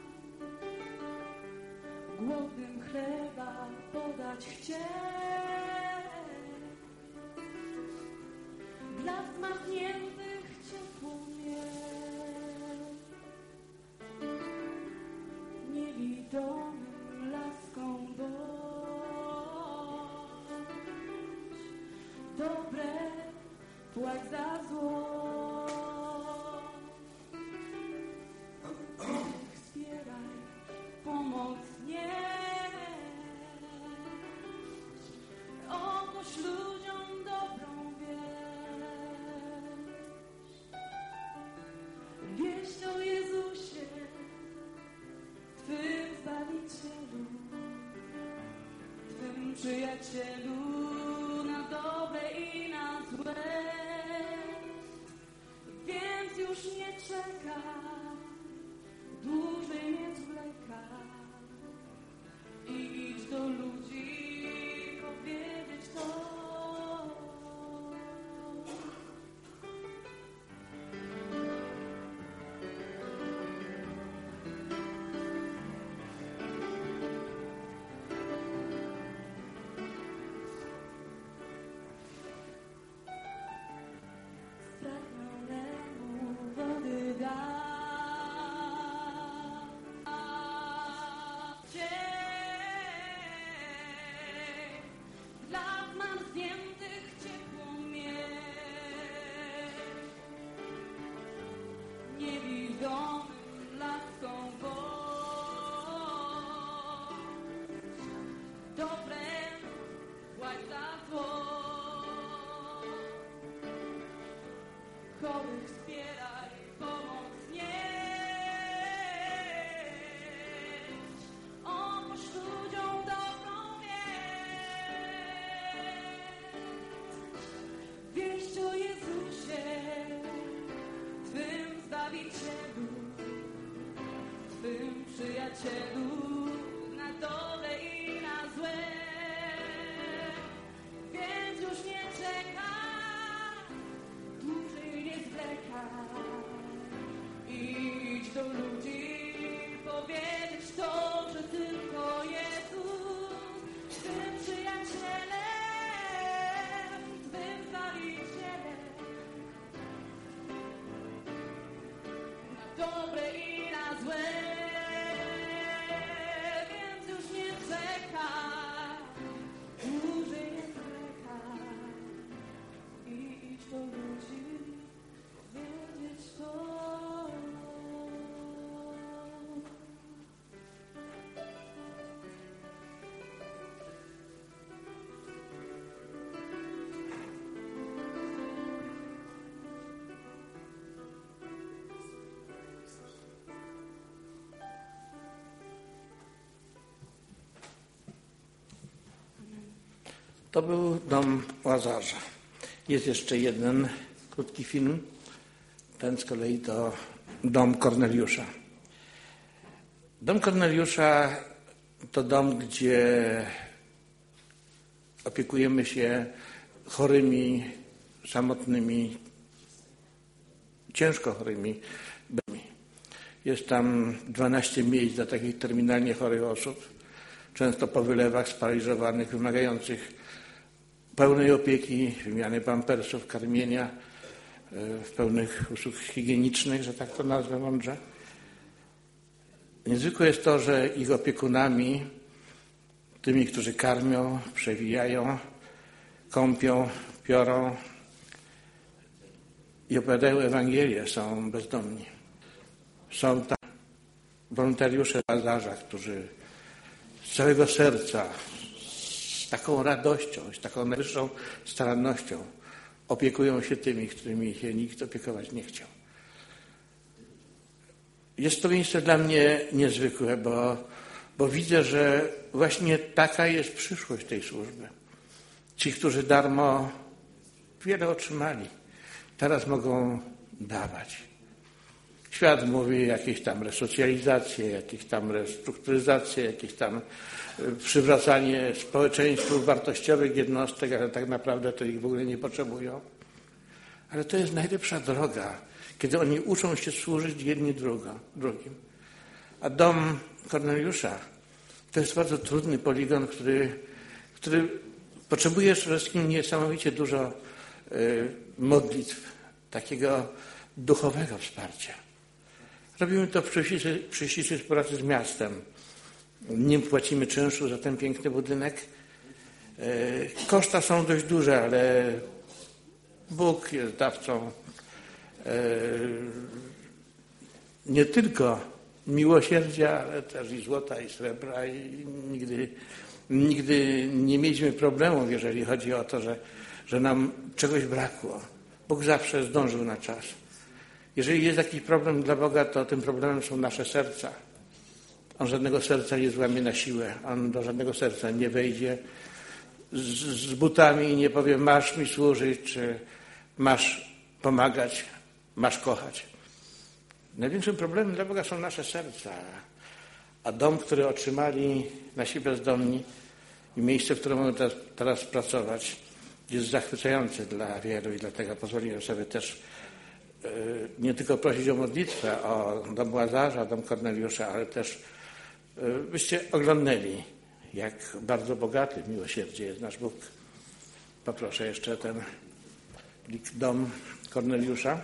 Głodnym chleba podać chcieć, dla zmartwiałych ciepło mieć, niewidomym laską bądź, dobre płać za zło. Wspieraj, pomoc nieść, ogłoś ludziom dobrą wieść. Wieść o Jezusie, Twym Zbawicielu, Twym przyjacielu, na dobre i na złe. Więc już nie czekaj, dłużej nie zwlekaj i idź do ludzi powiedzieć to. Spragnionemu wody daj. Dla zmarzniętych ciepło mieć, niewidomym laską bądź, dobrem płać za zło. Chorych wspieraj, pomoc nieść, ogłoś ludziom dobrą wieść. Wieść o Jezusie, Twym Zbawicielu, Twym przyjacielu, na dobre i na złe. Więc już nie czekaj, dłużej nie zwlekaj i idź do ludzi powiedzieć to, że tylko Jezus, Twym przyjacielem, Twym Zbawicielem, na dobre i na złe. Więc już nie czekaj, dłużej nie zwlekaj i idź do ludzi wiedzieć to. To był dom Łazarza. Jest jeszcze jeden krótki film. Ten z kolei to dom Korneliusza. Dom Korneliusza to dom, gdzie opiekujemy się chorymi, samotnymi, ciężko chorymi. Jest tam dwanaście miejsc dla takich terminalnie chorych osób, często po wylewach, sparaliżowanych, wymagających pełnej opieki, wymiany pampersów, karmienia, w pełnych usług higienicznych, że tak to nazwę mądrze. Niezwykłe jest to, że ich opiekunami, tymi, którzy karmią, przewijają, kąpią, piorą i opowiadają Ewangelię, są bezdomni. Są tam wolontariusze Łazarza, którzy z całego serca, z taką radością, z taką najwyższą starannością opiekują się tymi, którymi się nikt opiekować nie chciał. Jest to miejsce dla mnie niezwykłe, bo, bo widzę, że właśnie taka jest przyszłość tej służby. Ci, którzy darmo wiele otrzymali, teraz mogą dawać. Świat mówi jakieś tam resocjalizacje, jakieś tam restrukturyzacje, jakieś tam przywracanie społeczeństwu wartościowych jednostek, ale tak naprawdę to ich w ogóle nie potrzebują. Ale to jest najlepsza droga, kiedy oni uczą się służyć jedni drugo, drugim. A dom Korneliusza to jest bardzo trudny poligon, który, który potrzebuje przede wszystkim niesamowicie dużo modlitw, takiego duchowego wsparcia. Robimy to przy ścisłej współpracy z miastem. Nie płacimy czynszu za ten piękny budynek. Koszta są dość duże, ale Bóg jest dawcą nie tylko miłosierdzia, ale też i złota, i srebra. I nigdy, nigdy nie mieliśmy problemów, jeżeli chodzi o to, że, że nam czegoś brakło. Bóg zawsze zdążył na czas. Jeżeli jest jakiś problem dla Boga, to tym problemem są nasze serca. On żadnego serca nie złamie na siłę. On do żadnego serca nie wejdzie z, z butami i nie powie: masz mi służyć, czy masz pomagać, masz kochać. Największym problemem dla Boga są nasze serca. A dom, który otrzymali nasi bezdomni i miejsce, w którym mamy teraz, teraz pracować, jest zachwycający dla wielu i dlatego pozwoliłem sobie też yy, nie tylko prosić o modlitwę o dom Łazarza, dom Korneliusza, ale też yy, byście oglądnęli, jak bardzo bogaty w miłosierdzie jest nasz Bóg. Poproszę jeszcze ten dom Korneliusza.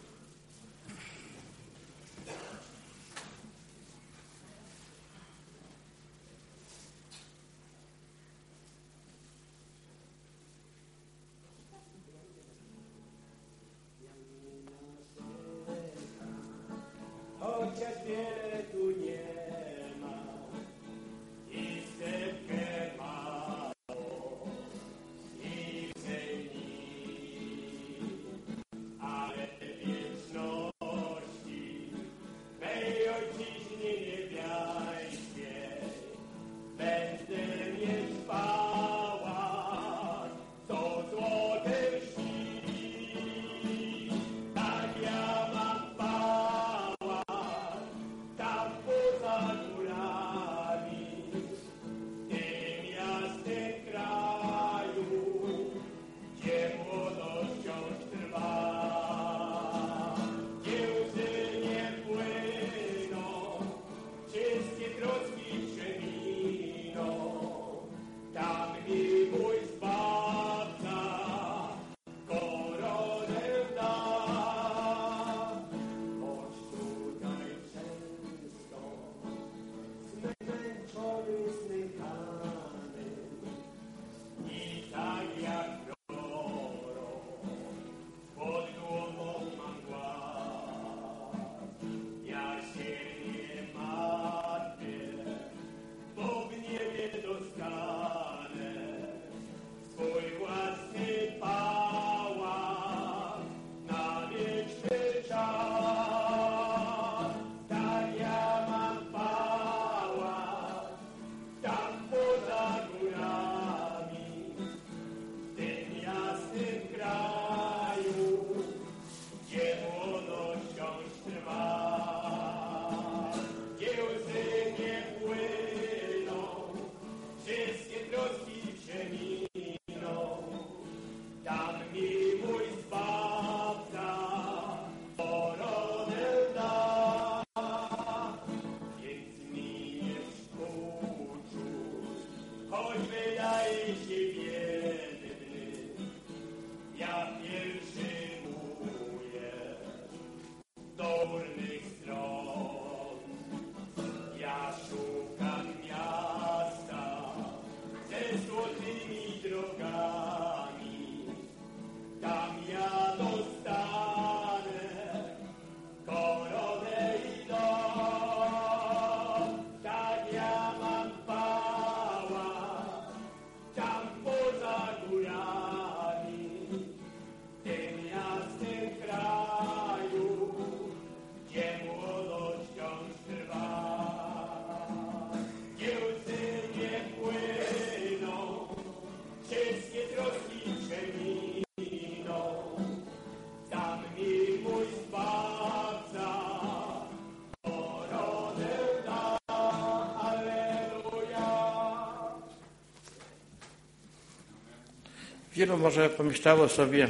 Wielu może pomyślało sobie,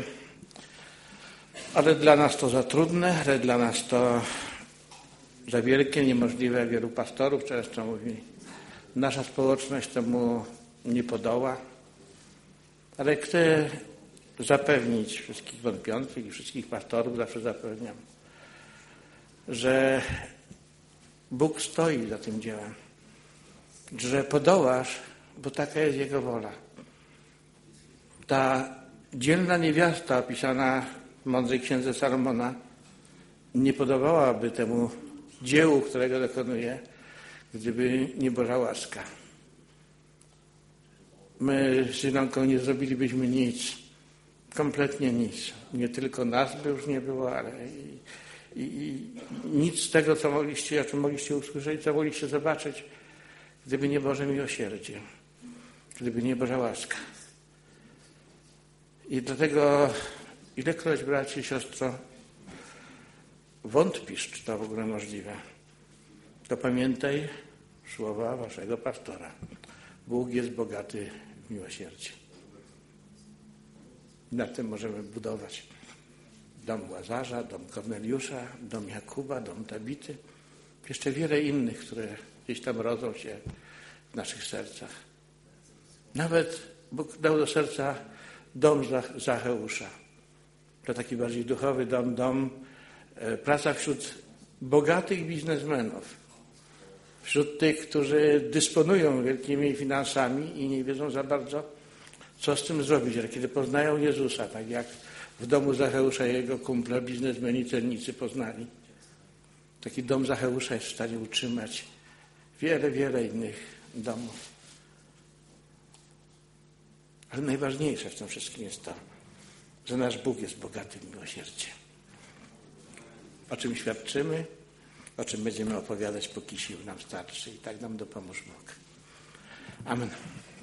ale dla nas to za trudne, ale dla nas to za wielkie, niemożliwe. Wielu pastorów często mówi, nasza społeczność temu nie podoła. Ale chcę zapewnić wszystkich wątpiących i wszystkich pastorów, zawsze zapewniam, że Bóg stoi za tym dziełem, że podołasz, bo taka jest Jego wola. Ta dzielna niewiasta opisana w mądrej księdze Salomona nie podobałaby temu dziełu, którego dokonuje, gdyby nie Boża łaska. My z Ilonką nie zrobilibyśmy nic, kompletnie nic. Nie tylko nas by już nie było, ale i, i, i nic z tego, co mogliście, o czym mogliście usłyszeć, co mogliście zobaczyć, gdyby nie Boże miłosierdzie, gdyby nie Boża łaska. I dlatego, ilekroć, bracie i siostro, wątpisz, czy to w ogóle możliwe, to pamiętaj słowa waszego pastora. Bóg jest bogaty w miłosierdzie. Na tym możemy budować dom Łazarza, dom Korneliusza, dom Jakuba, dom Tabity. Jeszcze wiele innych, które gdzieś tam rodzą się w naszych sercach. Nawet Bóg dał do serca dom Zacheusza. To taki bardziej duchowy dom, dom, e, praca wśród bogatych biznesmenów. Wśród tych, którzy dysponują wielkimi finansami i nie wiedzą za bardzo, co z tym zrobić. Ale kiedy poznają Jezusa, tak jak w domu Zacheusza jego kumple, biznesmeni, celnicy poznali, taki dom Zacheusza jest w stanie utrzymać wiele, wiele innych domów. Ale najważniejsze w tym wszystkim jest to, że nasz Bóg jest bogaty w miłosierdzie. O czym świadczymy, o czym będziemy opowiadać, póki sił nam starczy. I tak nam dopomóż Bóg. Amen.